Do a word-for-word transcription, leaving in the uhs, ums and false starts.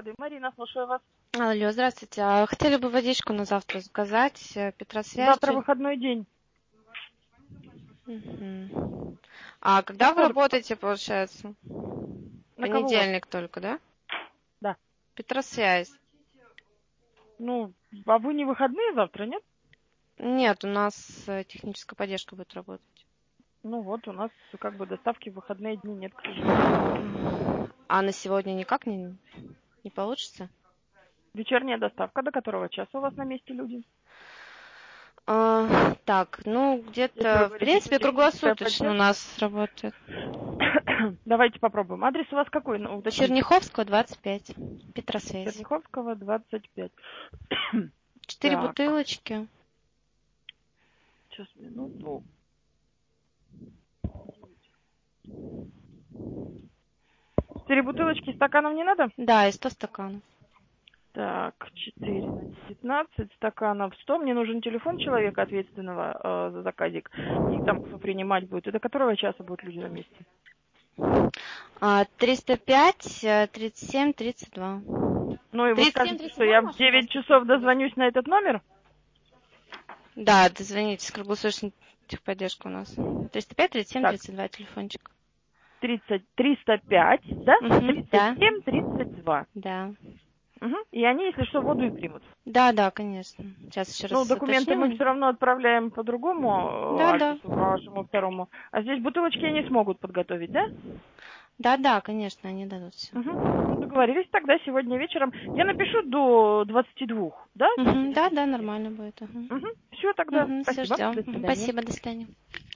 Марина, слушаю вас. Алло, здравствуйте. А хотели бы водичку на завтра заказать? э, Петросвязь. Завтра Чер- выходной день. Мгм. А когда вы Во вторник. работаете, получается? На кого у вас? Понедельник только, да? Да. Петросвязь. Ну, а вы не выходные завтра, нет? Нет, у нас э, техническая поддержка будет работать. Ну вот, у нас как бы доставки в выходные дни нет, к сожалению. А на сегодня никак не, не получится? Вечерняя доставка, до которого часа у вас на месте люди? А, так, ну Если вы где-то, в говорите, что принципе, техническая круглосуточно у поддержка. нас работает. Давайте попробуем. Адрес у вас какой? Ну, уточните. Черняховского, двадцать пять. Петросвязь. Черняховского, двадцать пять. Четыре Так, бутылочки. сейчас, минуту. Четыре бутылочки, стаканов не надо? Да, и сто стаканов. Так, четыре на девятнадцать стаканов сто. Мне нужен телефон человека, ответственного э, за заказик. И там кто принимать будет. И до которого часа будут люди на месте? А, триста пять, э, тридцать семь, тридцать два. Ну и вы тридцать семь, скажете, тридцать что два я в машина у вас девять часов техническая поддержка? дозвонюсь на этот номер? Да, дозвонитесь, круглосуточная техподдержка у нас. триста пять, тридцать семь, Так, тридцать два телефончик. тридцать, триста пять, да? Угу, тридцать да, семь, тридцать два. да. Угу. И они, если что, воду и примут. Да, да, конечно. Сейчас еще Ну, раз документы мы уточним. все равно отправляем по другому Да, э, да. адресу, по вашему второму. А здесь бутылочки они смогут подготовить, да? Да, да, конечно, они дадут все. Угу. Ну, договорились тогда сегодня вечером. Я напишу до двадцати двух, да? Угу, Или да, до да, четырех? нормально будет. Угу. Угу. Все тогда. Угу, все Спасибо. ждем. До Мгм, свидания. спасибо, до свидания.